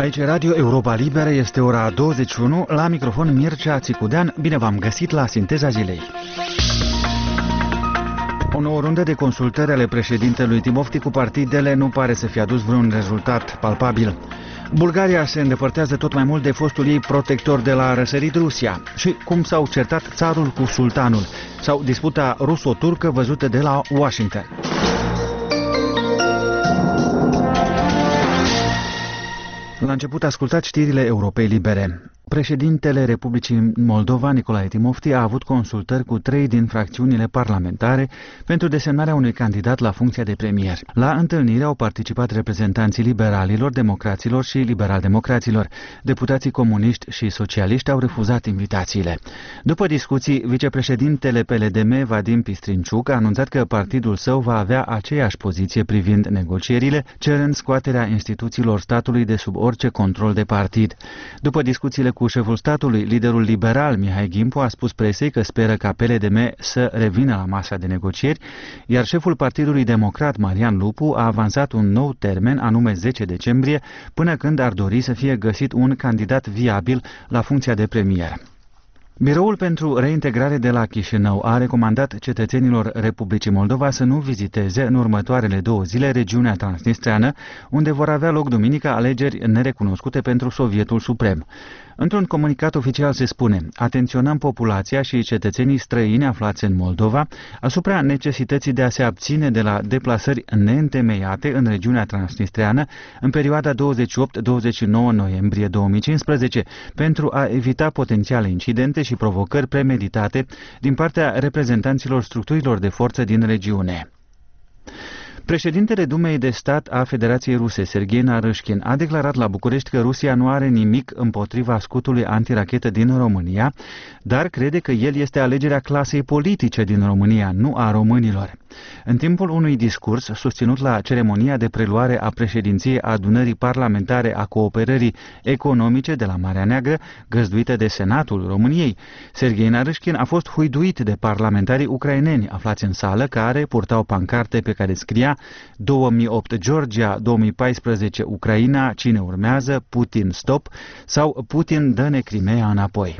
Aici Radio Europa Liberă, este ora 21, la microfon Mircea Țicudean. Bine v-am găsit la Sinteza Zilei. O nouă rundă de consultări ale președintelui Timofti cu partidele nu pare să fie adus vreun rezultat palpabil. Bulgaria se îndepărtează tot mai mult de fostul ei protector de la răsărit, Rusia. Și cum s-au certat țarul cu sultanul, sau disputa ruso-turcă văzută de la Washington. La început ascultați știrile Europei Libere. Președintele Republicii Moldova, Nicolae Timofti, a avut consultări cu 3 din fracțiunile parlamentare pentru desemnarea unui candidat la funcția de premier. La întâlnire au participat reprezentanții liberalilor, democraților și liberal-democraților. Deputații comuniști și socialiști au refuzat invitațiile. După discuții, vicepreședintele PLDM, Vadim Pistrinciuc, a anunțat că partidul său va avea aceeași poziție privind negocierile, cerând scoaterea instituțiilor statului de sub orice control de partid. După discuțiile cu șeful statului, liderul liberal Mihai Gimpu a spus presei că speră ca PLDM să revină la masa de negocieri, iar șeful Partidului Democrat, Marian Lupu, a avansat un nou termen, anume 10 decembrie, până când ar dori să fie găsit un candidat viabil la funcția de premier. Biroul pentru reintegrare de la Chișinău a recomandat cetățenilor Republicii Moldova să nu viziteze în următoarele 2 zile regiunea transnistreană, unde vor avea loc duminică alegeri nerecunoscute pentru Sovietul Suprem. Într-un comunicat oficial se spune: atenționăm populația și cetățenii străini aflați în Moldova asupra necesității de a se abține de la deplasări neîntemeiate în regiunea transnistreană în perioada 28-29 noiembrie 2015 pentru a evita potențiale incidente și provocări premeditate din partea reprezentanților structurilor de forță din regiune. Președintele Dumei de Stat a Federației Ruse, Serghei Narâșkin, a declarat la București că Rusia nu are nimic împotriva scutului antirachetă din România, dar crede că el este alegerea clasei politice din România, nu a românilor. În timpul unui discurs susținut la ceremonia de preluare a președinției Adunării Parlamentare a Cooperării Economice de la Marea Neagră, găzduită de Senatul României, Serghei Narâșkin a fost huiduit de parlamentarii ucraineni aflați în sală, care purtau pancarte pe care scria 2008 Georgia, 2014 Ucraina, cine urmează, Putin stop sau Putin dă-ne Crimea înapoi.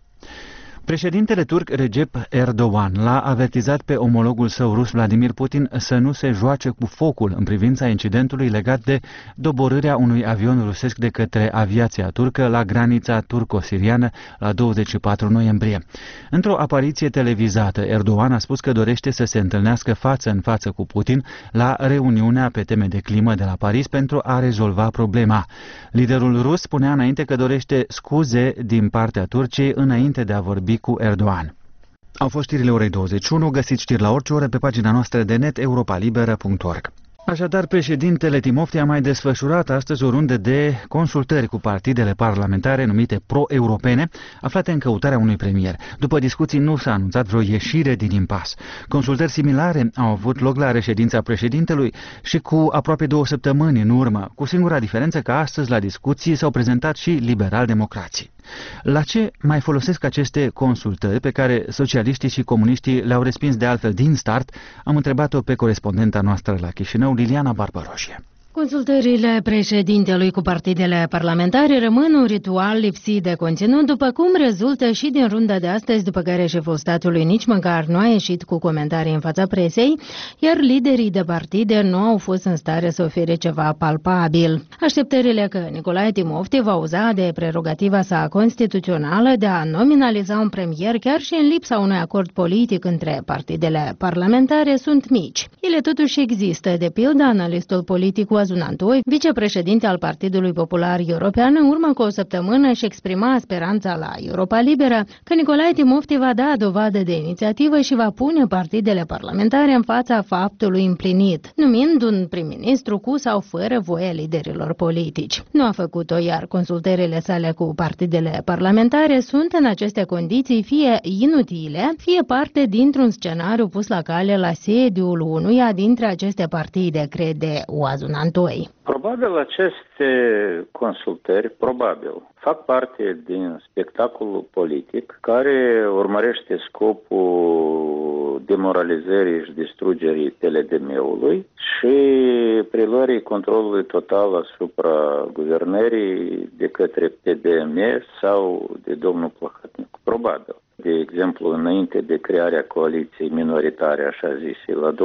Președintele turc Recep Erdogan l-a avertizat pe omologul său rus Vladimir Putin să nu se joace cu focul în privința incidentului legat de doborârea unui avion rusesc de către aviația turcă la granița turco-siriană la 24 noiembrie. Într-o apariție televizată, Erdogan a spus că dorește să se întâlnească față în față cu Putin la reuniunea pe teme de climă de la Paris pentru a rezolva problema. Liderul rus spunea înainte că dorește scuze din partea Turciei înainte de a vorbi cu Erdogan. Au fost știrile orei 21, găsiți știri la orice oră pe pagina noastră de net europalibera.org. Așadar, președintele Timofti a mai desfășurat astăzi o rundă de consultări cu partidele parlamentare numite pro-europene, aflate în căutarea unui premier. După discuții nu s-a anunțat vreo ieșire din impas. Consultări similare au avut loc la reședința președintelui și cu aproape 2 săptămâni în urmă, cu singura diferență că astăzi la discuții s-au prezentat și liberal-democrații. La ce mai folosesc aceste consultări pe care socialiștii și comuniștii le-au respins de altfel din start? Am întrebat-o pe corespondenta noastră la Chișinău, Liliana Barbaroșie. Consultările președintelui cu partidele parlamentare rămân un ritual lipsit de conținut, după cum rezultă și din runda de astăzi, după care șeful statului nici măcar nu a ieșit cu comentarii în fața presei, iar liderii de partide nu au fost în stare să ofere ceva palpabil. Așteptările că Nicolae Timofti va uza de prerogativa sa constituțională de a nominaliza un premier chiar și în lipsa unui acord politic între partidele parlamentare sunt mici. Ele totuși există, de pildă analistul politic Oazun Antoi, vicepreședinte al Partidului Popular European, în urmă cu o săptămână își exprima speranța la Europa Liberă că Nicolae Timofti va da dovadă de inițiativă și va pune partidele parlamentare în fața faptului împlinit, numind un prim-ministru cu sau fără voia liderilor politici. Nu a făcut-o, iar consultările sale cu partidele parlamentare sunt în aceste condiții fie inutile, fie parte dintr-un scenariu pus la cale la sediul unuia dintre aceste partide, crede Oazun Antoi. Probabil aceste consultări, fac parte din spectacolul politic care urmărește scopul demoralizării și distrugerii TLDM-ului și preluării controlului total asupra guvernării de către PDM sau de domnul Plahotniuc. Probabil. De exemplu, înainte de crearea coaliției minoritare, așa zise, la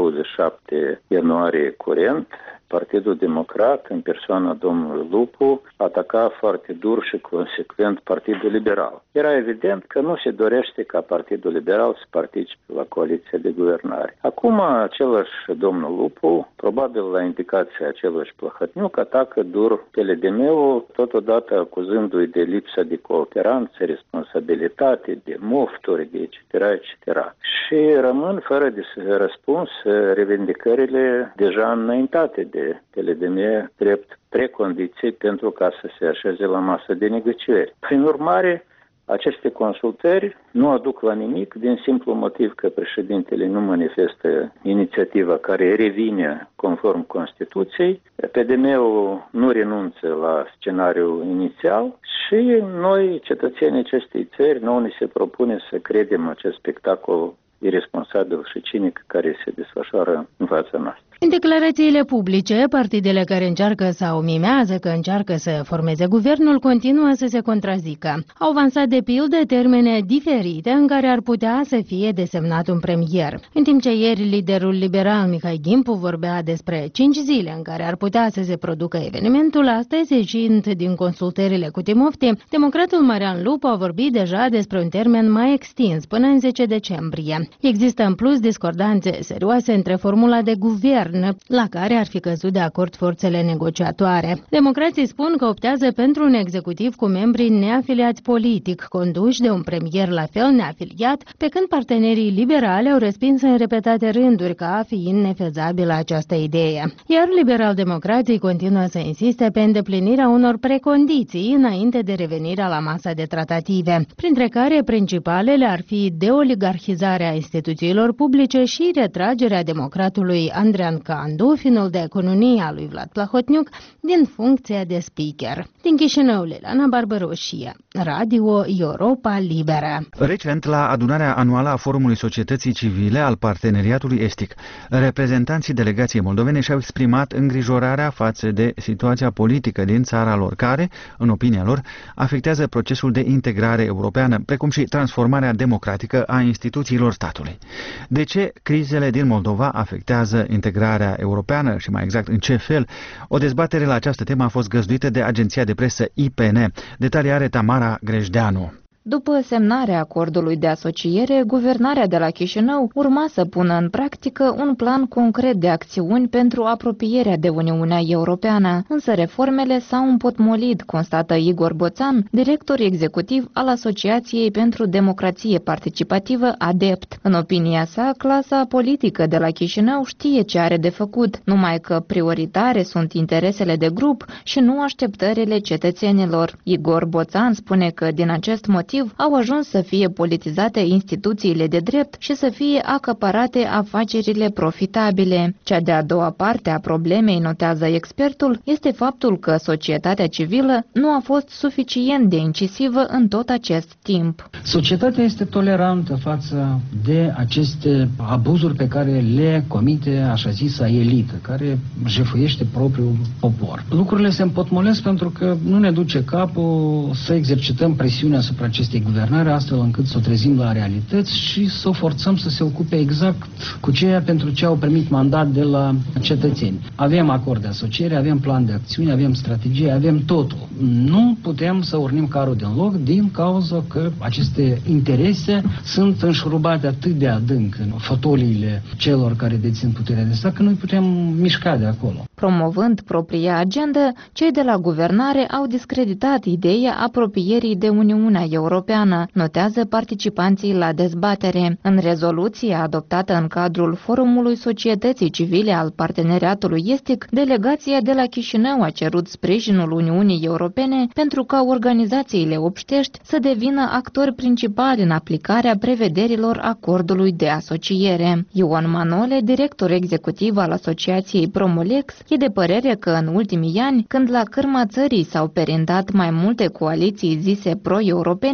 27 ianuarie curent, Partidul Democrat, în persoana domnului Lupu, ataca foarte dur și consecvent Partidul Liberal. Era evident că nu se dorește ca Partidul Liberal să participe la coaliția de guvernare. Acum, același domnul Lupu, probabil la indicația același Plahotniuc, atacă dur TLDM-ul, totodată acuzându-i de lipsa de cooperanță, responsabilitate, de mofturi, de etc., etc. Și rămân fără de răspuns revendicările deja înaintate de TLDM drept precondiții pentru ca să se așeze la masă de negocieri. Prin urmare, aceste consultări nu aduc la nimic din simplu motiv că președintele nu manifestă inițiativa care revine conform Constituției, PDM-ul nu renunță la scenariul inițial și noi, cetățenii acestei țări, nouă ni se propune să credem acest spectacol irresponsabil și cinic care se desfășoară în fața noastră. În declarațiile publice, partidele care încearcă sau mimează că încearcă să formeze guvernul continuă să se contrazică. Au avansat de pildă termene diferite în care ar putea să fie desemnat un premier. În timp ce ieri liderul liberal Mihai Gimpu vorbea despre 5 zile în care ar putea să se producă evenimentul, astăzi, ieșind din consultările cu Timofti, democratul Marian Lupu a vorbit deja despre un termen mai extins, până în 10 decembrie. Există în plus discordanțe serioase între formula de guvern la care ar fi căzut de acord forțele negociatoare. Democrații spun că optează pentru un executiv cu membrii neafiliați politic, conduși de un premier la fel neafiliat, pe când partenerii liberali au respins în repetate rânduri ca fiind nefezabilă această idee. Iar liberal-democrații continuă să insiste pe îndeplinirea unor precondiții înainte de revenirea la masa de tratative, printre care principalele ar fi deoligarhizarea instituțiilor publice și retragerea democratului Andrian Candu, finul de economie al lui Vlad Plahotniuc, din funcția de speaker. Din Chișinău, Liliana Barbaroșie, Radio Europa Liberă. Recent, la adunarea anuală a Forumului Societății Civile al Parteneriatului Estic, reprezentanții delegației moldovene și-au exprimat îngrijorarea față de situația politică din țara lor, care, în opinia lor, afectează procesul de integrare europeană, precum și transformarea democratică a instituțiilor statului. De ce crizele din Moldova afectează integrarea europeană și, mai exact, în ce fel? O dezbatere la această temă a fost găzduită de agenția de presă IPN. Detalii are Tamara Grejdeanu. După semnarea acordului de asociere, guvernarea de la Chișinău urma să pună în practică un plan concret de acțiuni pentru apropierea de Uniunea Europeană, însă reformele s-au împotmolit, constată Igor Boțan, director executiv al Asociației pentru Democrație Participativă ADEPT. În opinia sa, clasa politică de la Chișinău știe ce are de făcut, numai că prioritare sunt interesele de grup și nu așteptările cetățenilor. Igor Boțan spune că din acest motiv au ajuns să fie politizate instituțiile de drept și să fie acaparate afacerile profitabile. Cea de-a doua parte a problemei, notează expertul, este faptul că societatea civilă nu a fost suficient de incisivă în tot acest timp. Societatea este tolerantă față de aceste abuzuri pe care le comite așa zisa elită, care jefuiește propriul popor. Lucrurile se împotmolesc pentru că nu ne duce capul să exercităm presiunea asupra acestei guvernare, astfel încât să o trezim la realități și să o forțăm să se ocupe exact cu ceea pentru ce au primit mandat de la cetățeni. Avem acord de asociere, avem plan de acțiune, avem strategie, avem totul. Nu putem să urnim carul din loc din cauza că aceste interese sunt înșurubate atât de adânc în fotoliile celor care dețin puterea de stat, că nu putem mișca de acolo. Promovând propria agendă, cei de la guvernare au discreditat ideea apropierii de Uniunea Europeană, notează participanții la dezbatere. În rezoluția adoptată în cadrul Forumului Societății Civile al Parteneriatului Estic, delegația de la Chișinău a cerut sprijinul Uniunii Europene pentru ca organizațiile obștești să devină actori principali în aplicarea prevederilor acordului de asociere. Ioan Manole, director executiv al Asociației Promolex, e de părere că în ultimii ani, când la cârma țării s-au perindat mai multe coaliții zise pro-europene,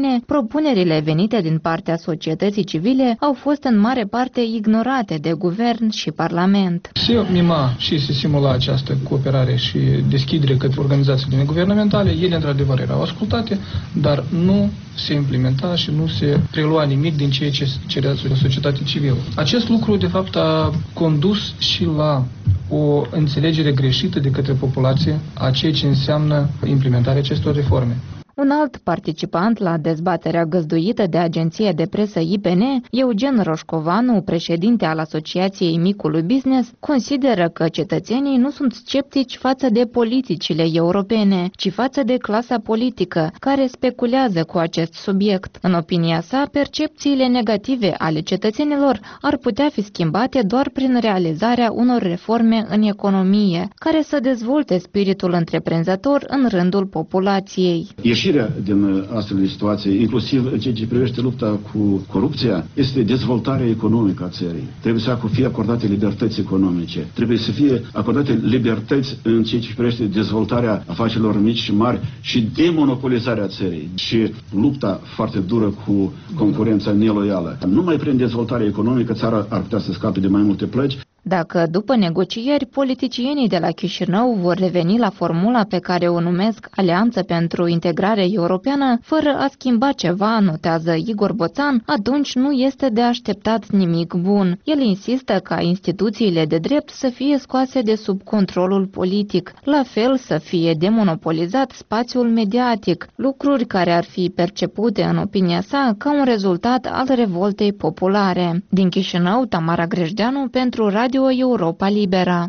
europene, propunerile venite din partea societății civile au fost în mare parte ignorate de guvern și parlament. Se mima și se simula această cooperare și deschidere către organizațiile neguvernamentale. Ele, într-adevăr, erau ascultate, dar nu se implementa și nu se prelua nimic din ceea ce cerea societatea civilă. Acest lucru, de fapt, a condus și la o înțelegere greșită de către populație a ceea ce înseamnă implementarea acestor reforme. Un alt participant la dezbaterea găzduită de agenția de presă IPN, Eugen Roșcovanu, președinte al Asociației Micului Business, consideră că cetățenii nu sunt sceptici față de politicile europene, ci față de clasa politică, care speculează cu acest subiect. În opinia sa, percepțiile negative ale cetățenilor ar putea fi schimbate doar prin realizarea unor reforme în economie, care să dezvolte spiritul întreprinzător în rândul populației. Ieșirea din astfel de situație, inclusiv în ceea ce privește lupta cu corupția, este dezvoltarea economică a țării. Trebuie să fie acordate libertăți economice. Trebuie să fie acordate libertăți în ceea ce privește dezvoltarea afacerilor mici și mari și demonopolizarea țării. Și lupta foarte dură cu concurența neloială. Numai prin dezvoltarea economică țara ar putea să scape de mai multe plăci. Dacă, după negocieri, politicienii de la Chișinău vor reveni la formula pe care o numesc Alianță pentru Integrare Europeană, fără a schimba ceva, notează Igor Boțan, atunci nu este de așteptat nimic bun. El insistă ca instituțiile de drept să fie scoase de sub controlul politic, la fel să fie demonopolizat spațiul mediatic, lucruri care ar fi percepute, în opinia sa, ca un rezultat al revoltei populare. Din Chișinău, Tamara Grejdeanu pentru Radio Europa Liberă.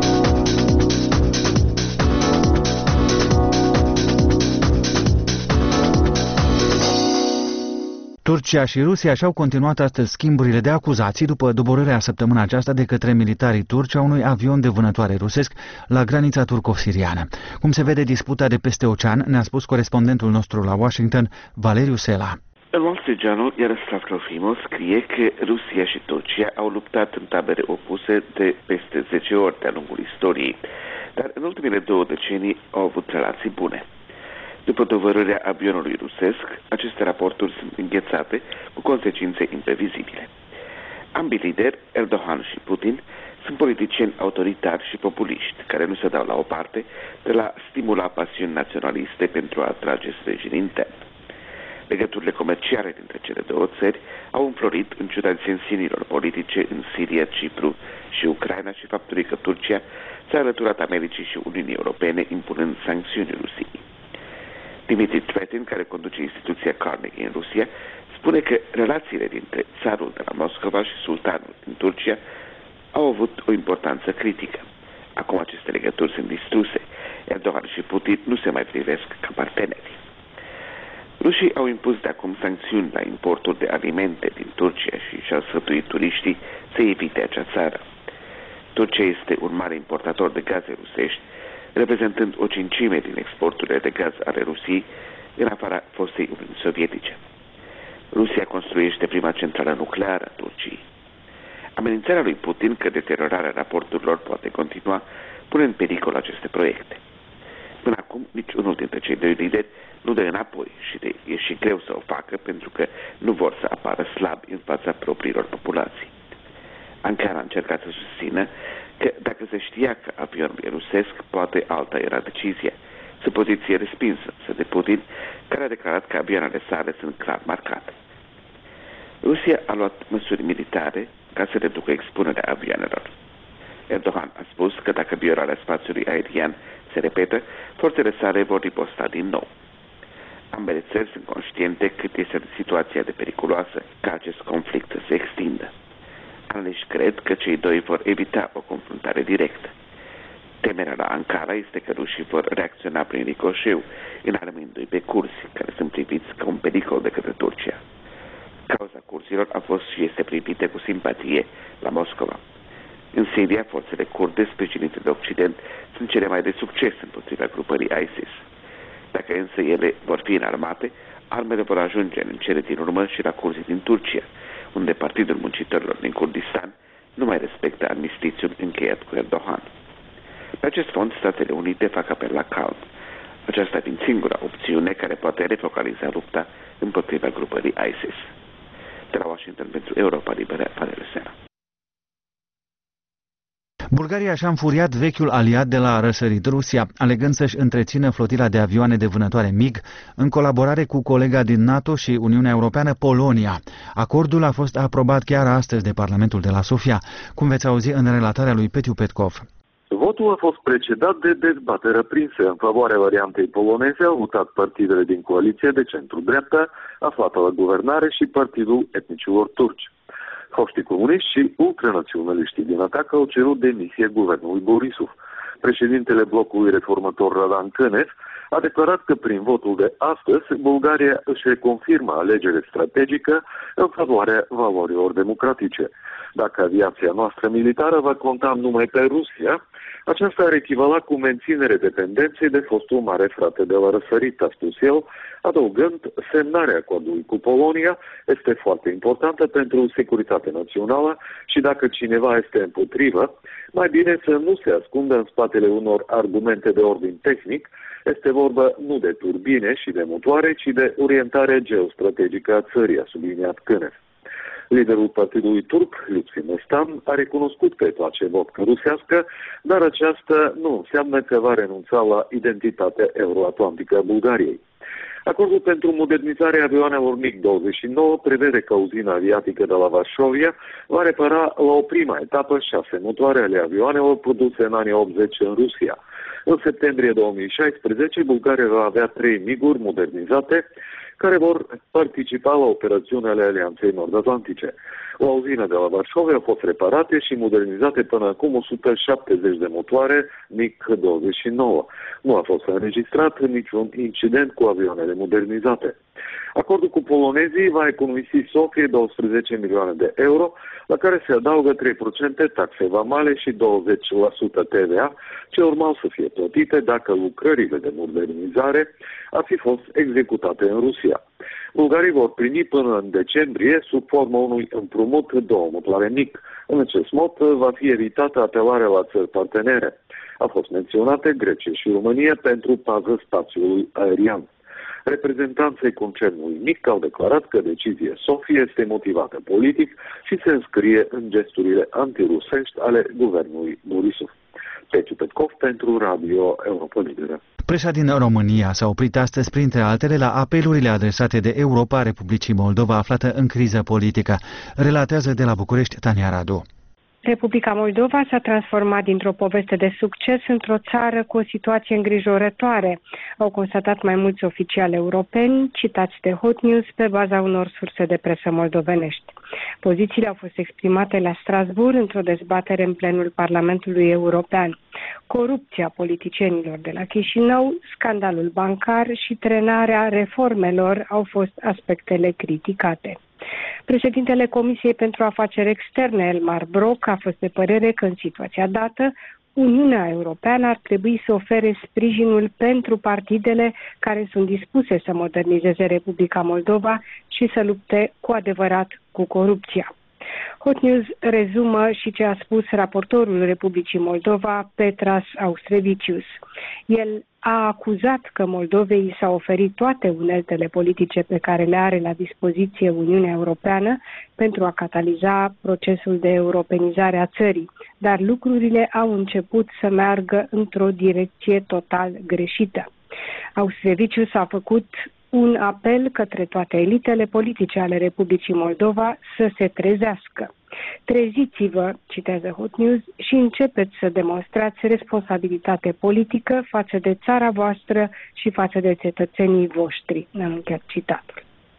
Turcia și Rusia și-au continuat astăzi schimburile de acuzații după doborârea săptămâna aceasta de către militarii turci a unui avion de vânătoare rusesc la granița turco-siriană. Cum se vede disputa de peste ocean, ne-a spus corespondentul nostru la Washington, Valeriu Sela. El Wall Street Journal, Iaroslav Trofimov, scrie că Rusia și Turcia au luptat în tabere opuse de peste 10 ori de-a lungul istoriei, dar în ultimele 2 decenii au avut relații bune. După doborârea avionului rusesc, aceste raporturi sunt înghețate cu consecințe imprevizibile. Ambii lideri, Erdogan și Putin, sunt politicieni autoritari și populiști, care nu se dau la o parte de la stimula pasiuni naționaliste pentru a atrage sprijin intern. Legăturile comerciale dintre cele două țări au înflorit în ciuda disensiunilor politice în Siria, Cipru și Ucraina și faptului că Turcia s-a alăturat Americii și Uniunii Europene impunând sancțiuni Rusiei. Dimitri Twetin, care conduce instituția Carnegie în Rusia, spune că relațiile dintre țarul de la Moscova și sultanul din Turcia au avut o importanță critică. Acum aceste legături sunt distruse. Erdogan și Putin nu se mai privesc ca parteneri. Rușii au impus de acum sancțiuni la importul de alimente din Turcia și-au sfătuit turiștii să evite acea țară. Turcia este un mare importator de gaze rusești, reprezentând o cincime din exporturile de gaz ale Rusiei în afara fostei Uniuni Sovietice. Rusia construiește prima centrală nucleară a Turciei. Amenințarea lui Putin că deteriorarea raporturilor poate continua pune în pericol aceste proiecte. Până acum, niciunul dintre cei doi lideri nu dă înapoi și e și greu să o facă pentru că nu vor să apară slabi în fața propriilor populații. Ankara a încercat să susțină că dacă se știa că avionul e rusesc, poate alta era decizia. Supoziție respinsă de Putin, care a declarat că avioanele sale sunt clar marcate. Rusia a luat măsuri militare ca să reducă expunerea avioanelor. Erdogan a spus că dacă violarea spațiului aerian se repetă, forțele sale vor riposta din nou. Ambele țări sunt conștiente cât este situația de periculoasă ca acest conflict să se extindă. Analiști cred că cei doi vor evita o confruntare directă. Temerea la Ankara este că rușii vor reacționa prin ricoșeu, înarmându-i pe curzi, care sunt priviți ca un pericol de către Turcia. Cauza curzilor a fost și este privită cu simpatie la Moscova. În Siria, forțele kurde sprijinite de Occident sunt cele mai de succes împotriva grupării ISIS. Dacă însă ele vor fi înarmate, armele vor ajunge în cele din urmă și la curzii din Turcia, unde Partidul Muncitorilor din Kurdistan nu mai respectă armistițiul încheiat cu Erdogan. Pe acest fond, Statele Unite fac apel la calm, aceasta fiind singura opțiune care poate refocaliza lupta împotriva grupării ISIS. De la Washington pentru Europa Liberă, Valeriu Sena. Bulgaria și-a înfuriat vechiul aliat de la răsărit, Rusia, alegând să-și întrețină flotila de avioane de vânătoare MiG în colaborare cu colega din NATO și Uniunea Europeană, Polonia. Acordul a fost aprobat chiar astăzi de Parlamentul de la Sofia, cum veți auzi în relatarea lui Petiu Petkov. Votul a fost precedat de dezbatere aprinsă. În favoarea variantei poloneze au votat partidele din coaliție de centru-dreapta, aflată la guvernare, și Partidul Etnicilor Turci. Foștii comuniști și ultranaționaliștii din atac au cerut demisia guvernului Borisov. Președintele blocului reformator Radan Cânev a declarat că prin votul de astăzi Bulgaria își reconfirmă alegere strategică în favoarea valorilor democratice. Dacă aviația noastră militară va conta numai pe Rusia, aceasta ar echivala cu menținere dependenței de fostul mare frate de la răsărit, a spus el, adăugând: semnarea acordului cu Polonia este foarte importantă pentru securitatea națională și dacă cineva este împotrivă, mai bine să nu se ascundă în spatele unor argumente de ordin tehnic. Este vorba nu de turbine și de motoare, ci de orientarea geostrategică a țării, a subliniat Cânev. Liderul partidului turc, Lütfi Mestan, a recunoscut că îi place vodka rusească, dar aceasta nu înseamnă că va renunța la identitatea euroatlantică a Bulgariei. Acordul pentru modernizarea avioanelor MiG-29 prevede că uzina aviatică de la Varșovia va repara la o prima etapă 6 motoare ale avioanelor produse în anii 80 în Rusia. În septembrie 2016, Bulgaria va avea 3 MiG-uri modernizate care vor participa la operațiunile Alianței Nord-Atlantice. La uzină de la Varșovia au fost reparate și modernizate până acum 170 de motoare MiG-29. Nu a fost înregistrat niciun incident cu avioanele modernizate. Acordul cu polonezii va economisi Sofiei 12 milioane de euro, la care se adaugă 3% taxe vamale și 20% TVA, ce urmau să fie plătite dacă lucrările de modernizare ar fi fost executate în Rusia. Bulgarii vor primi până în decembrie, sub formă unui împrumut, 2 motoare MiG. În acest mod va fi evitată apelarea la țări partenere. A fost menționate Grecia și România pentru pază spațiului aerian. Reprezentanții concernului MiG au declarat că decizia Sofie este motivată politic și se înscrie în gesturile antirusești ale guvernului Borisov. Petiu Petkov pentru Radio Europa Liberă. Presa din România s-a oprit astăzi, printre altele, la apelurile adresate de Europa Republicii Moldova, aflată în criză politică. Relatează de la București Tania Radu. Republica Moldova s-a transformat dintr-o poveste de succes într-o țară cu o situație îngrijorătoare, au constatat mai mulți oficiali europeni, citați de Hot News pe baza unor surse de presă moldovenești. Pozițiile au fost exprimate la Strasbourg într-o dezbatere în plenul Parlamentului European. Corupția politicienilor de la Chișinău, scandalul bancar și trenarea reformelor au fost aspectele criticate. Președintele Comisiei pentru Afaceri Externe, Elmar Brok, a fost de părere că în situația dată, Uniunea Europeană ar trebui să ofere sprijinul pentru partidele care sunt dispuse să modernizeze Republica Moldova și să lupte cu adevărat cu corupția. Hot News rezumă și ce a spus raportorul Republicii Moldova, Petras Austrevicius. El a acuzat că Moldovei s-au oferit toate uneltele politice pe care le are la dispoziție Uniunea Europeană pentru a cataliza procesul de europenizare a țării, dar lucrurile au început să meargă într-o direcție total greșită. Austrevicius a făcut un apel către toate elitele politice ale Republicii Moldova să se trezească. Treziți-vă, citează Hot News, și începeți să demonstrați responsabilitate politică față de țara voastră și față de cetățenii voștri. Am încheiat citatul.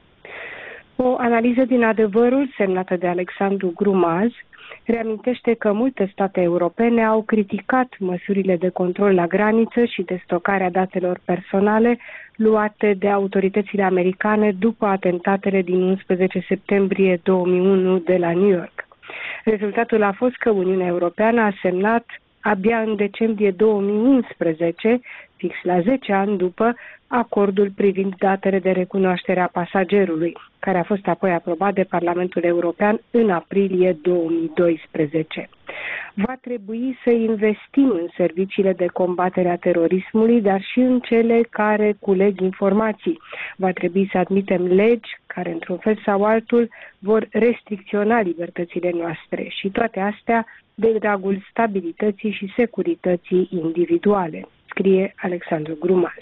O analiză din Adevărul, semnată de Alexandru Grumaz, reamintește că multe state europene au criticat măsurile de control la graniță și de stocarea datelor personale luate de autoritățile americane după atentatele din 11 septembrie 2001 de la New York. Rezultatul a fost că Uniunea Europeană a semnat abia în decembrie 2011, fix la 10 ani după, acordul privind datele de recunoaștere a pasagerului, care a fost apoi aprobat de Parlamentul European în aprilie 2012. Va trebui să investim în serviciile de combatere a terorismului, dar și în cele care culeg informații. Va trebui să admitem legi care, într-un fel sau altul, vor restricționa libertățile noastre și toate astea de dragul stabilității și securității individuale, scrie Alexandru Grumaz.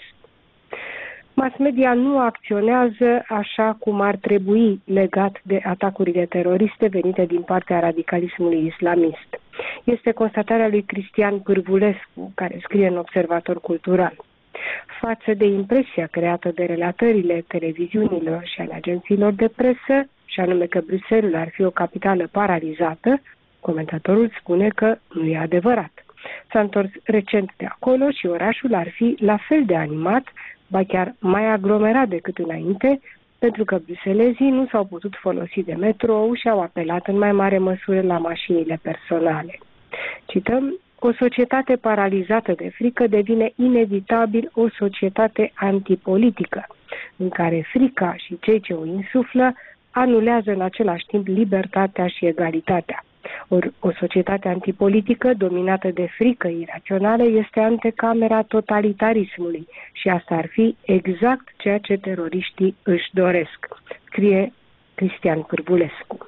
Mass media nu acționează așa cum ar trebui legat de atacurile teroriste venite din partea radicalismului islamist. Este constatarea lui Cristian Pârvulescu, care scrie în Observator Cultural. Față de impresia creată de relatările televiziunilor și ale agențiilor de presă, și anume că Bruxelles ar fi o capitală paralizată, comentatorul spune că nu e adevărat. S-a întors recent de acolo și orașul ar fi la fel de animat, ba chiar mai aglomerat decât înainte, pentru că bruxelezii nu s-au putut folosi de metrou și au apelat în mai mare măsură la mașinile personale. Cităm: o societate paralizată de frică devine inevitabil o societate antipolitică, în care frica și cei ce o insuflă anulează în același timp libertatea și egalitatea. O societate antipolitică dominată de frică irațională este antecamera totalitarismului și asta ar fi exact ceea ce teroriștii își doresc, scrie Cristian Pârvulescu.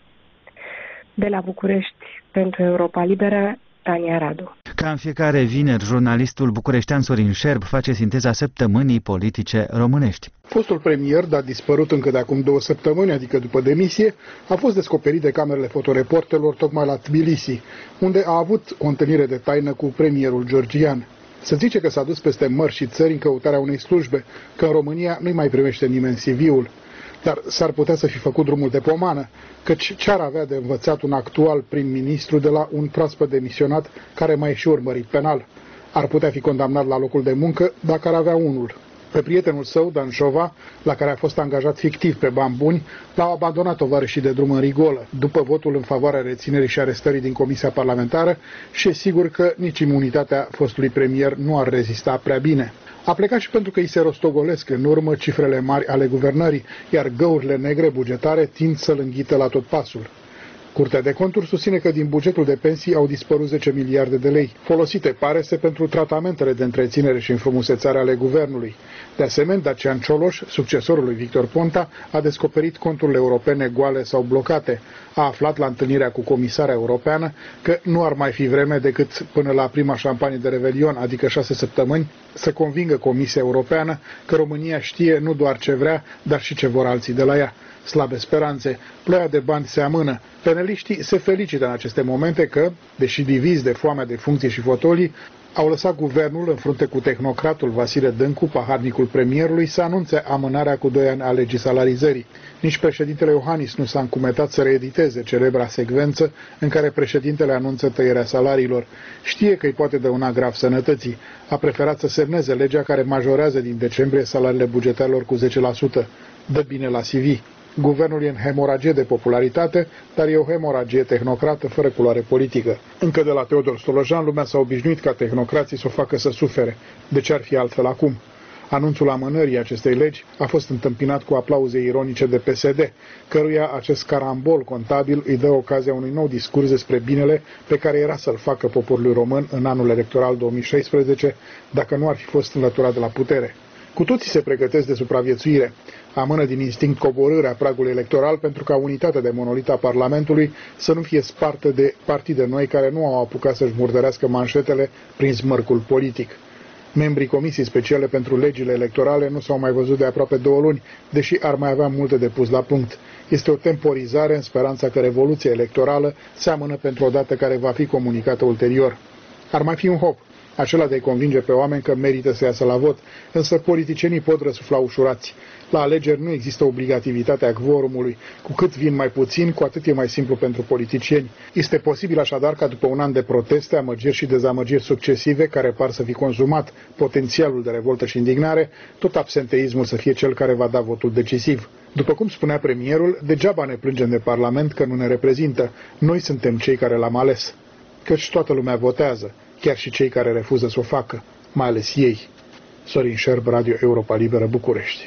De la București, pentru Europa Liberă, Tania Radu. Ca în fiecare vineri, jurnalistul bucureștean Sorin Șerb face sinteza săptămânii politice românești. Fostul premier, dar dispărut încă de acum 2 săptămâni, adică după demisie, a fost descoperit de camerele fotoreporterilor tocmai la Tbilisi, unde a avut o întâlnire de taină cu premierul georgian. Se zice că s-a dus peste mări și țări în căutarea unei slujbe, că în România nu-i mai primește nimeni CV-ul. Dar s-ar putea să fi făcut drumul de pomană, căci ce-ar avea de învățat un actual prim-ministru de la un proaspăt demisionat care mai e și urmărit penal? Ar putea fi condamnat la locul de muncă dacă ar avea unul. Pe prietenul său, Dan Șova, la care a fost angajat fictiv pe bani buni, l-au abandonat tovarășii de drum în rigolă, după votul în favoarea reținerii și arestării din Comisia Parlamentară, și e sigur că nici imunitatea fostului premier nu ar rezista prea bine. A plecat și pentru că îi se rostogolesc în urmă cifrele mari ale guvernării, iar găurile negre bugetare tind să-l înghită la tot pasul. Curtea de Conturi susține că din bugetul de pensii au dispărut 10 miliarde de lei, folosite, pare-se, pentru tratamentele de întreținere și înfrumusețare ale guvernului. De asemenea, Dacian Cioloș, succesorul lui Victor Ponta, a descoperit conturile europene goale sau blocate. A aflat la întâlnirea cu comisarea europeană că nu ar mai fi vreme decât până la prima șampanie de revelion, adică 6 săptămâni, să convingă Comisia Europeană că România știe nu doar ce vrea, dar și ce vor alții de la ea. Slabe speranțe, ploaia de bani se amână. Peneliștii se felicită în aceste momente că, deși divizi de foamea de funcții și fotolii, au lăsat guvernul în frunte cu tehnocratul Vasile Dâncu, paharnicul premierului, să anunțe amânarea cu 2 ani a legii salarizării. Nici președintele Iohannis nu s-a încumetat să reediteze celebra secvență în care președintele anunță tăierea salariilor. Știe că îi poate dăuna grav sănătății. A preferat să semneze legea care majorează din decembrie salariile bugetarilor cu 10%. Dă bine la CV. Guvernul e în hemoragie de popularitate, dar e o hemoragie tehnocrată fără culoare politică. Încă de la Teodor Stolojan, lumea s-a obișnuit ca tehnocrații să o facă să sufere. De ce ar fi altfel acum? Anunțul amânării acestei legi a fost întâmpinat cu aplauze ironice de PSD, căruia acest carambol contabil îi dă ocazia unui nou discurs despre binele pe care era să-l facă poporului român în anul electoral 2016, dacă nu ar fi fost înlăturat de la putere. Cu toții se pregătesc de supraviețuire. Amână din instinct coborârea pragului electoral pentru ca unitatea de monolit a Parlamentului să nu fie spartă de partide noi care nu au apucat să-și murdărească manșetele prin smărcul politic. Membrii Comisiei Speciale pentru Legile Electorale nu s-au mai văzut de aproape 2 luni, deși ar mai avea multe de pus la punct. Este o temporizare în speranța că revoluția electorală se amână pentru o dată care va fi comunicată ulterior. Ar mai fi un hop, acela de a-i convinge pe oameni că merită să iasă la vot, însă politicienii pot răsufla ușurați. La alegeri nu există obligativitatea quorumului. Cu cât vin mai puțin, cu atât e mai simplu pentru politicieni. Este posibil așadar ca după un an de proteste, amăgiri și dezamăgiri succesive, care par să fi consumat potențialul de revoltă și indignare, tot absenteismul să fie cel care va da votul decisiv. După cum spunea premierul, degeaba ne plângem de Parlament că nu ne reprezintă. Noi suntem cei care l-am ales. Căci toată lumea votează, chiar și cei care refuză să o facă, mai ales ei. Sorin Șerb, Radio Europa Liberă, București.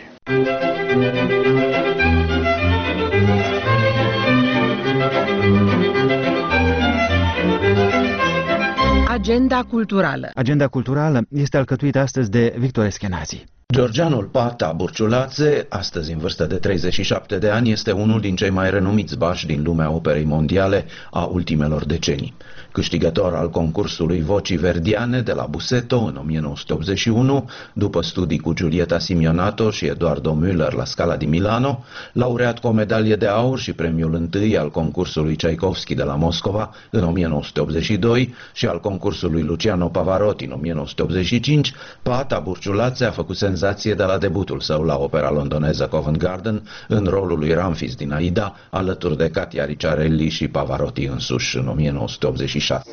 Agenda culturală. Agenda culturală este alcătuită astăzi de Victor Eschenazi. Georgianul Pata Burciuladze, astăzi în vârstă de 37 de ani, este unul din cei mai renumiți bași din lumea operei mondiale a ultimelor decenii. Câștigător al concursului Vocii Verdiane de la Busseto în 1981, după studii cu Giulietta Simeonato și Eduardo Müller la Scala di Milano, laureat cu o medalie de aur și premiul întâi al concursului Tchaikovsky de la Moscova în 1982 și al concursului Luciano Pavarotti în 1985, Pata Burciuladze a făcut senzație de la debutul său la opera londoneză Covent Garden în rolul lui Ramfis din Aida, alături de Katia Ricciarelli și Pavarotti însuși în 1986.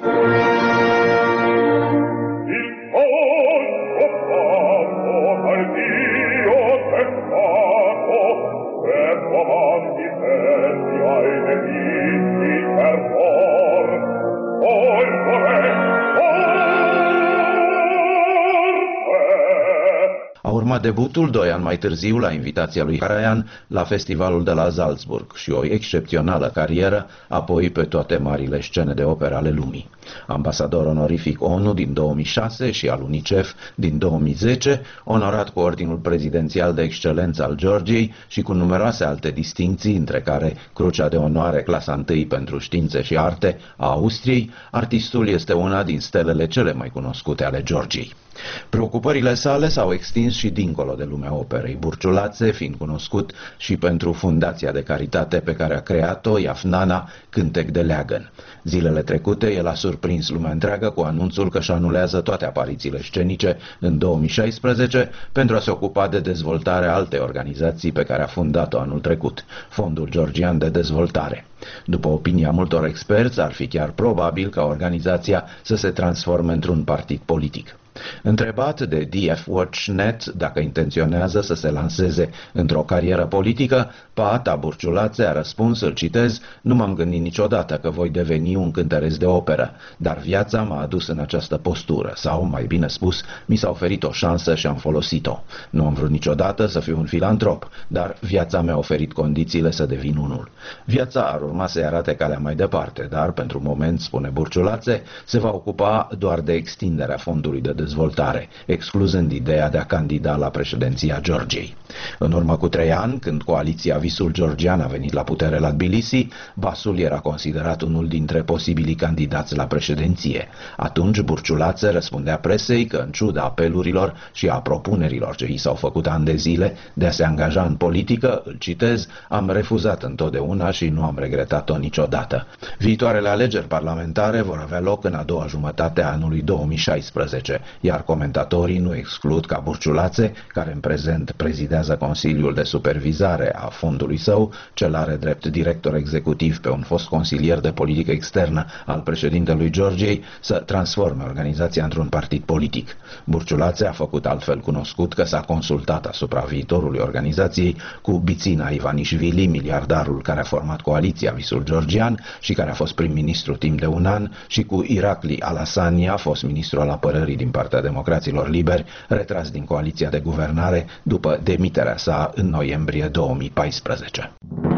A urmat debutul 2 ani mai târziu la invitația lui Karajan la festivalul de la Salzburg și o excepțională carieră apoi pe toate marile scene de operă ale lumii. Ambasador onorific ONU din 2006 și al UNICEF din 2010, onorat cu Ordinul Prezidențial de Excelență al Georgiei și cu numeroase alte distincții, între care Crucea de Onoare clasa 1 pentru științe și arte a Austriei, artistul este una din stelele cele mai cunoscute ale Georgiei. Preocupările sale s-au extins și dincolo de lumea operei, Burciuladze fiind cunoscut și pentru fundația de caritate pe care a creat-o, Iafnana, Cântec de Leagăn. Zilele trecute, el a surprins lumea întreagă cu anunțul că își anulează toate aparițiile scenice în 2016 pentru a se ocupa de dezvoltarea altei organizații pe care a fundat-o anul trecut, Fondul Georgian de Dezvoltare. După opinia multor experți, ar fi chiar probabil ca organizația să se transforme într-un partid politic. Întrebat de DF Watch.net dacă intenționează să se lanseze într-o carieră politică, Pata Burciuladze a răspuns, îl citez: "Nu m-am gândit niciodată că voi deveni un cântăreț de operă, dar viața m-a adus în această postură, sau, mai bine spus, mi s-a oferit o șansă și am folosit-o. Nu am vrut niciodată să fiu un filantrop, dar viața mi-a oferit condițiile să devin unul. Viața ar urma să-i arate calea mai departe, dar, pentru moment, spune Burciuladze, se va ocupa doar de extinderea fondului de dezvoltare, excluzând ideea de a candida la președinția Georgiei. În urmă cu 3 ani, când coaliția Visul Georgian a venit la putere la Tbilisi, basul era considerat unul dintre posibilii candidați la președinție. Atunci Burciuladze răspundea presei că, în ciuda apelurilor și a propunerilor ce i s-au făcut ani de zile de a se angaja în politică, îl citez: "Am refuzat întotdeauna și nu am regretat-o niciodată." Viitoarele alegeri parlamentare vor avea loc în a doua jumătate a anului 2016, iar comentatorii nu exclud ca Burciuladze, care în prezent prezidează Consiliul de Supervizare a fondului său, cel are drept director executiv pe un fost consilier de politică externă al președintelui Georgiei, să transforme organizația într-un partid politic. Burciuladze a făcut altfel cunoscut că s-a consultat asupra viitorului organizației cu Bițina Ivanișvili, miliardarul care a format coaliția Visul Georgian și care a fost prim-ministru timp de 1 an, și cu Irakli Alasania, fost ministru al apărării din partea Democraților Liberi, retras din coaliția de guvernare după demiterea sa în noiembrie 2014.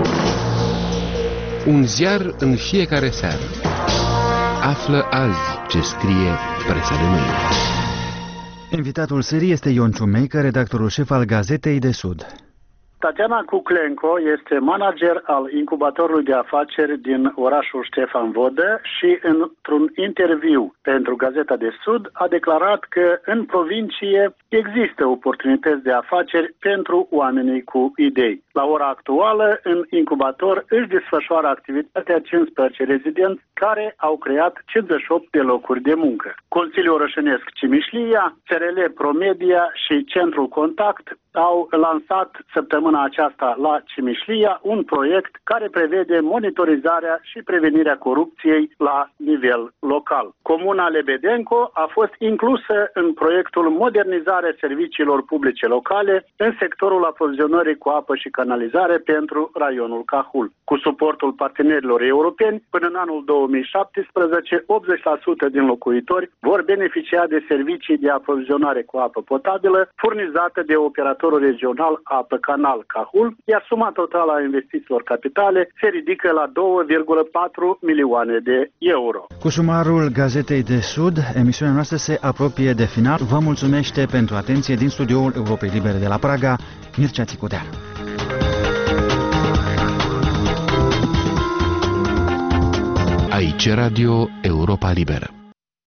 Un ziar în fiecare seară. Află azi ce scrie presa de mâine. Invitatul serii este Ion Ciumeică, redactorul șef al Gazetei de Sud. Tatiana Kuklenko este manager al incubatorului de afaceri din orașul Ștefan Vodă și într-un interviu pentru Gazeta de Sud a declarat că în provincie există oportunități de afaceri pentru oamenii cu idei. La ora actuală, în incubator își desfășoară activitatea 15 rezidenți care au creat 58 de locuri de muncă. Consiliul Orășenesc Cimișlia, SRL Promedia și Centrul Contact au lansat săptămâna aceasta la Cimișlia un proiect care prevede monitorizarea și prevenirea corupției la nivel local. Comuna Lebedenco a fost inclusă în proiectul Modernizare serviciilor publice locale în sectorul aprovizionării cu apă și canalizare pentru raionul Cahul. Cu suportul partenerilor europeni, până în anul 2017, 80% din locuitori vor beneficia de servicii de aprovizionare cu apă potabilă furnizată de operatorul regional Apă Canal Cahul, iar suma totală a investițiilor capitale se ridică la 2,4 milioane de euro. Cu sumarul Gazetei de Sud, emisiunea noastră se apropie de final. Vă mulțumește pentru atenție din studioul Europei Libere de la Praga, Mircea Țicudean. Aici Radio Europa Liberă.